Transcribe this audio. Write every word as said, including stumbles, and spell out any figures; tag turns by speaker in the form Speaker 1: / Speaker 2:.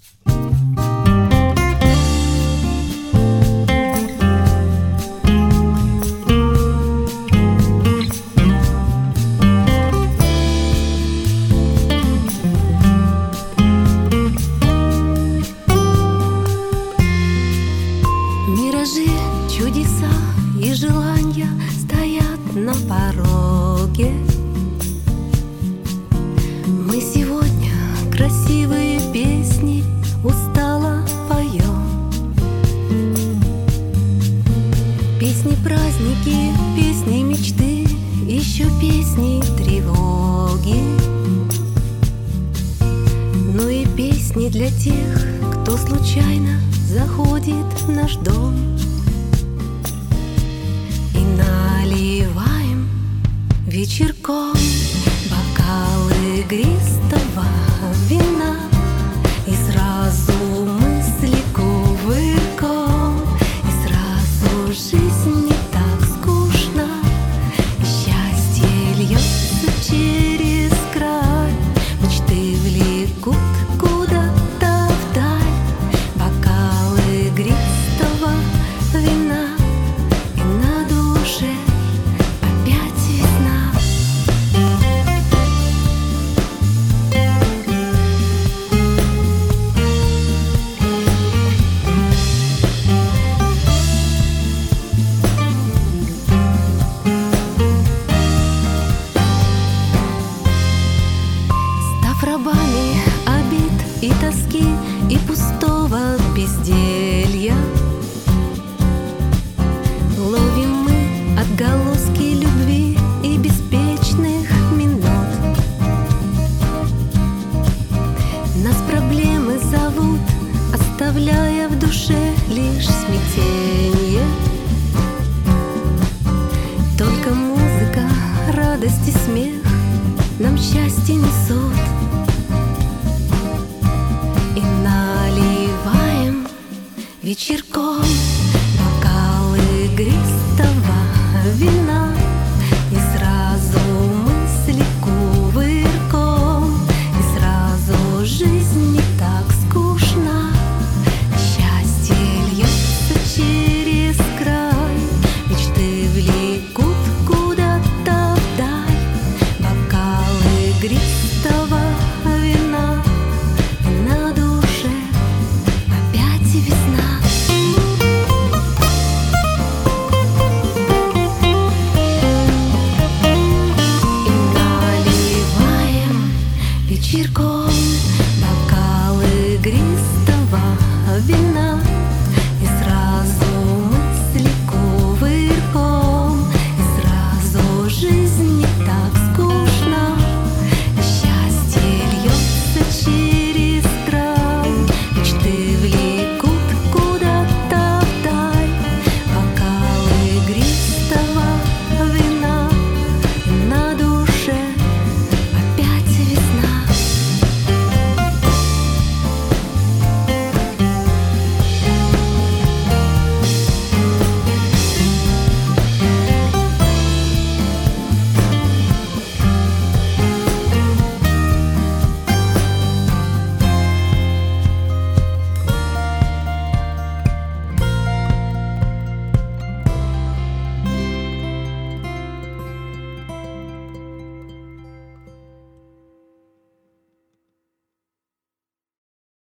Speaker 1: Миражи, чудеса и желания стоят на пороге. Мы сегодня красивые песни устало поем. Песни праздники, песни мечты, еще песни тревоги. Ну и песни для тех, кто случайно заходит в наш дом. И наливаем вечерком бокалы игристого вина, и сразу мысли кувырком, и сразу жизнь не так скучно, и счастье льется через край, мечты влекут куда-то вдаль. Бокалы игристого вина, и на душе опять весна. Став рабами обид и тоски, и пустого безделья, ловим мы отголоски любви и беспечных минут. Нас проблемы зовут, оставляя в душе лишь смятение. Только музыка, радость и смех нам счастье несут. И наливаем вечерком бокалы игристого вина, и сразу мысли кувырком, и сразу жизнь